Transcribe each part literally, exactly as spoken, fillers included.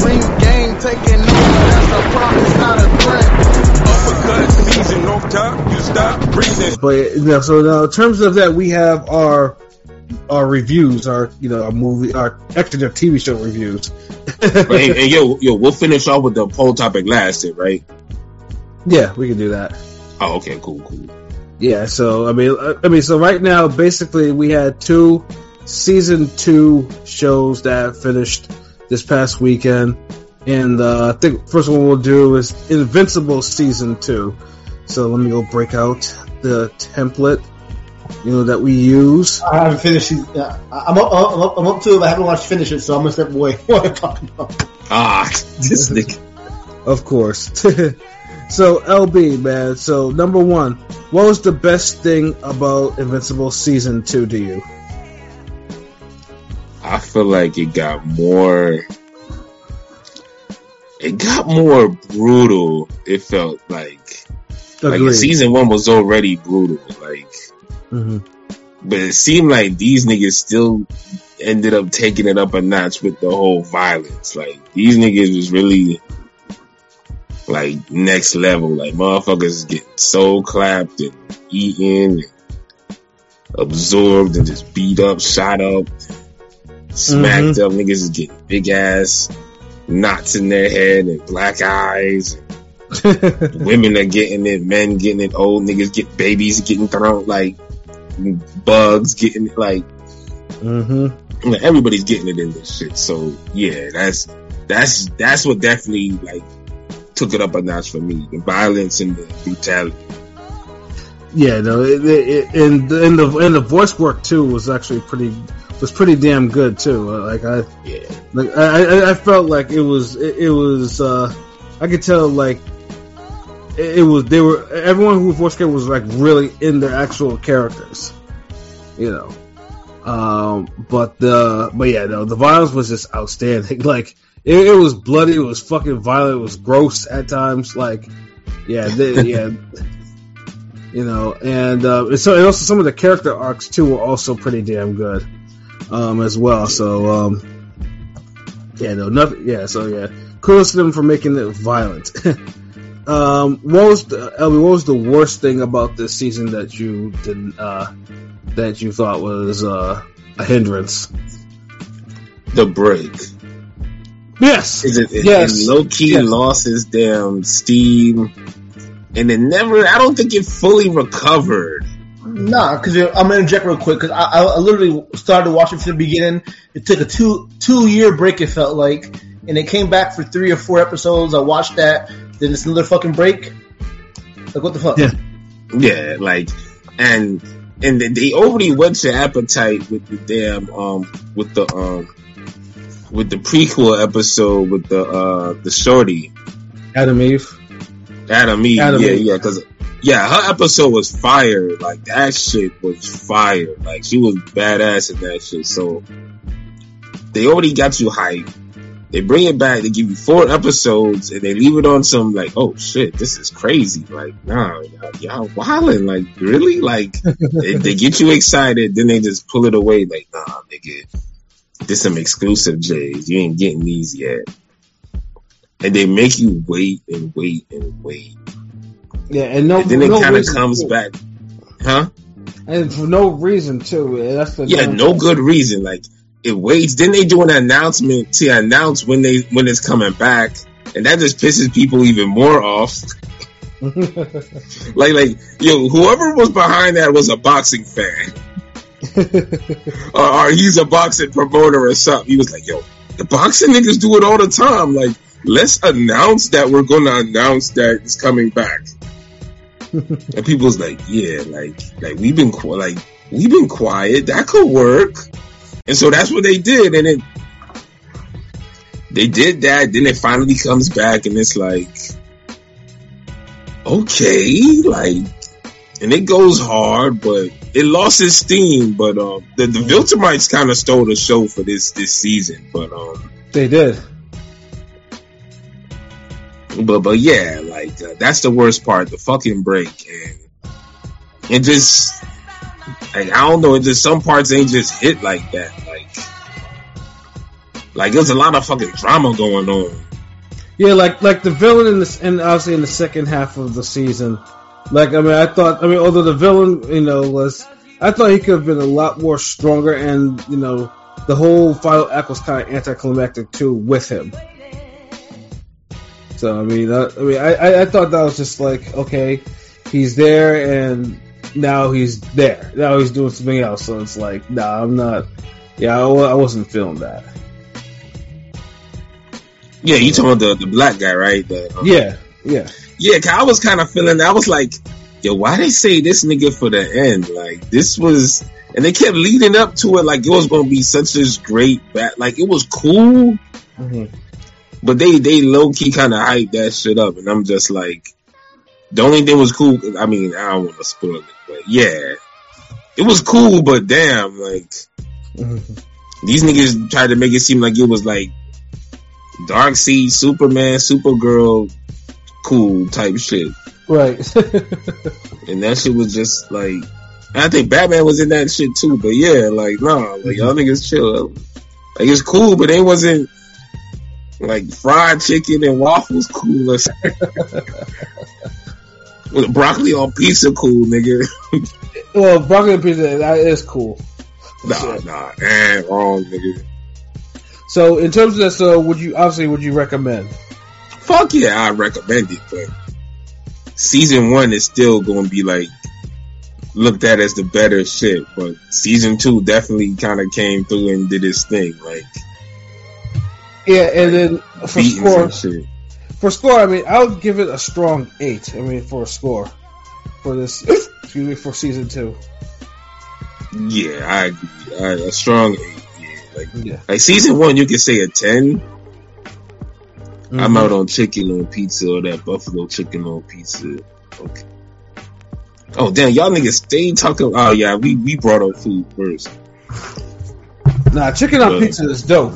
Ring game taking over, that's a promise, not a threat. Uppercut season, no time, you stop breathing. But you know, so now in terms of that, we have our our reviews, our you know, our movie, our extra T V show reviews. and, and yo, yo, we'll finish off with the poll topic last, right? Yeah, we can do that. Oh, okay, cool, cool. Yeah, so I mean, I mean, so right now, basically, we had two season two shows that finished this past weekend, and uh, I think first one we'll do is Invincible season two. So let me go break out the template, you know, that we use. I haven't finished. Uh, I'm up. I'm up. I'm up to it. But I haven't watched finish it, so I'm gonna step away. What I'm talking about? Ah, this nigga. Of course. So L B, man. So number one, what was the best thing about Invincible season two to you? I feel like it got more. It got more brutal. It felt like, Agreed. like season one was already brutal. Like, mm-hmm. But it seemed like these niggas still ended up taking it up a notch with the whole violence. Like these niggas was really. Like next level, like motherfuckers get so clapped and eaten, and absorbed and just beat up, shot up, smacked mm-hmm. up. Niggas is getting big ass knots in their head and black eyes. Women are getting it, men getting it, old niggas get babies getting thrown like bugs getting it, like mm-hmm. everybody's getting it in this shit. So yeah, that's that's that's what definitely like. Took it up a notch for me, the violence and the brutality. Yeah, no, it, it, and and the and the voice work too was actually pretty was pretty damn good too. Like I, yeah, like I, I felt like it was it, it was uh, I could tell like it, it was they were everyone who voice acted was like really in their actual characters, you know. Um, but the but yeah, no, the violence was just outstanding. Like. It, it was bloody. It was fucking violent. It was gross at times. Like, yeah, they, yeah, you know, and, uh, and so and also some of the character arcs too were also pretty damn good, um, as well. So, um, yeah, no, nothing. Yeah, so yeah, kudos to them for making it violent. um, what was the Elby? What was the worst thing about this season that you didn't uh, that you thought was uh, a hindrance? The break. Yes. Is it, it, yes. it low key yes. lost its damn steam, and it never. I don't think it fully recovered. Nah, because I'm gonna inject real quick because I, I literally started watching from the beginning. It took a two two year break. It felt like, and it came back for three or four episodes. I watched that. Then it's another fucking break. Like what the fuck? Yeah. Yeah. Like and and they already went to appetite with the damn um with the um. with the prequel episode with the uh the shorty Adam Eve Adam Eve Adam yeah Eve. yeah because yeah her episode was fire. Like that shit was fire. Like she was badass in that shit. So they already got you hyped. They bring it back. They give you four episodes and they leave it on some like, oh shit, this is crazy. Like nah, y'all, y'all wildin'. Like really? Like they, they get you excited, then they just pull it away. Like nah, nigga. This some exclusive J's. You ain't getting these yet. And they make you wait and wait and wait. Yeah, and no. And then no it kind of comes too. back, huh? And for no reason too. That's the yeah, no good reason. Like it waits. Then they do an announcement to announce when they when it's coming back, and that just pisses people even more off. like, like yo, whoever was behind that was a boxing fan. or, or he's a boxing promoter or something. He was like, yo, the boxing niggas do it all the time. Like, let's announce that we're going to announce that it's coming back. And people's like, yeah, like, like we've been, like, we've been quiet. That could work. And so that's what they did. And then they did that. Then it finally comes back and it's like, okay, like, and it goes hard, but it lost its steam. But um, the the Viltrumites kind of stole the show for this this season. But um, they did. But but yeah, like uh, that's the worst part, the fucking break, and it just like I don't know, it just some parts ain't just hit like that. Like Like, there's a lot of fucking drama going on. Yeah, like like the villain in this, and obviously in the second half of the season. Like, I mean, I thought, I mean, although the villain, you know, was, I thought he could have been a lot more stronger, and you know, the whole final act was kind of anticlimactic too with him. So I mean, I, I mean, I, I thought that was just like, okay, he's there, and now he's there. Now he's doing something else. So it's like, nah, I'm not. Yeah, I, I wasn't feeling that. Yeah, you talking about the, the black guy, right? The, um, yeah, yeah, yeah. Cause I was kind of feeling. I was like, yo, why they say this nigga for the end? Like, this was, and they kept leading up to it like it was gonna be such this great bat. Like, it was cool. Mm-hmm. But they, they low key kind of hyped that shit up, and I'm just like, the only thing was cool. I mean, I don't want to spoil it, but yeah, it was cool. But damn, like mm-hmm. these niggas tried to make it seem like it was like Darkseid, Superman, Supergirl, cool type shit, right? And that shit was just like, I think Batman was in that shit too. But yeah, like nah, like y'all niggas chill. Like, it's cool, but it wasn't. Like, fried chicken and waffles cool. With broccoli on pizza cool, nigga. Well, broccoli on pizza, that is cool. Nah, nah, eh, wrong, nigga. So, in terms of that, so would you, obviously, would you recommend? Fuck yeah, I recommend it, but season one is still going to be, like, looked at as the better shit, but season two definitely kind of came through and did its thing, like... Yeah, and then for score, shit. for score, I mean, I would give it a strong eight. I mean, for a score for this, excuse me, for season two. Yeah, I agree. I, a strong eight. Yeah, like, yeah. like season one, you could say a ten. Mm-hmm. I'm out on chicken on pizza or that buffalo chicken on pizza. Okay. Oh damn, y'all niggas stay talking. Oh yeah, we we brought up food first. Nah, chicken on but, pizza is dope.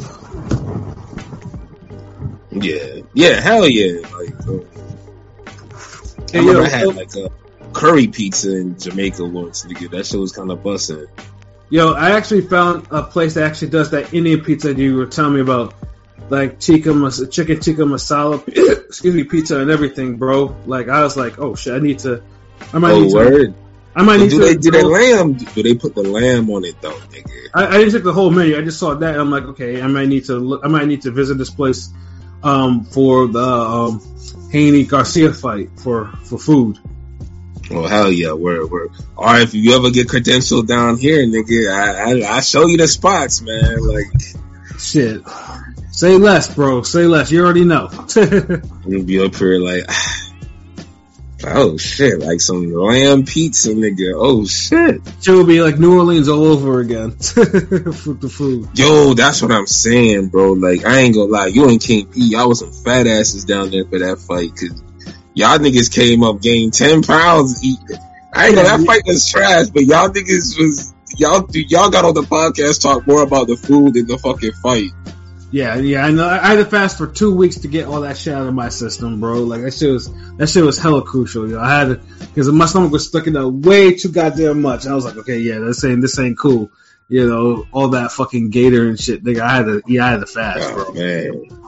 Yeah, yeah, hell yeah. Like, uh, Hey, I remember yo, I had yo, like a curry pizza in Jamaica once, nigga. That shit was kind of busting. Yo, I actually found a place that actually does that Indian pizza that you were telling me about, like tikka mas- chicken tikka masala, excuse me, pizza and everything, bro. Like, I was like, oh shit, I need to. I might Oh need word. to. I might But need do to. they do that lamb? Do they put the lamb on it though, nigga? I, I didn't check the whole menu. I just saw that. And I'm like, okay, I might need to. Look, I might need to visit this place um, for the um, Haney Garcia fight for, for food. Oh hell yeah, word word. All right, if you ever get credentialed down here, nigga, I I, I show you the spots, man. Like shit. Say less, bro. Say less. You already know. you'll be up here like, oh shit, like some lamb pizza, nigga. Oh shit. It will be like New Orleans all over again for the food. Yo, that's what I'm saying, bro. Like, I ain't gonna lie, you and King P, y'all was some fat asses down there for that fight, cause y'all niggas came up, gained ten pounds. Eat. I ain't know that fight was trash, but y'all niggas was y'all y'all got on the podcast talk more about the food than the fucking fight. Yeah, yeah, I know. I had to fast for two weeks to get all that shit out of my system, bro. Like that shit was that shit was hella crucial. You know, I had to because my stomach was stuck in there way too goddamn much. And I was like, okay, yeah, this ain't this ain't cool. You know, all that fucking gator and shit. Nigga, I had to, yeah, I had to fast, Oh, bro. man.